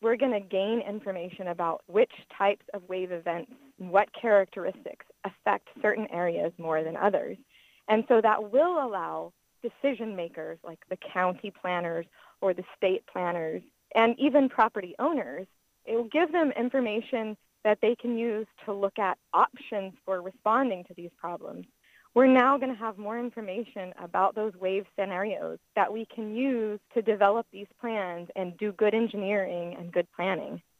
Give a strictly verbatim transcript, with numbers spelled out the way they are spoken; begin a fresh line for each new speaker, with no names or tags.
we're going to gain information about which types of wave events, what characteristics affect certain areas more than others. And so that will allow decision makers like the county planners or the state planners and even property owners, it will give them information that they can use to look at options for responding to these problems. We're now going to have more information about those wave scenarios that we can use to develop these plans and do good engineering and good planning.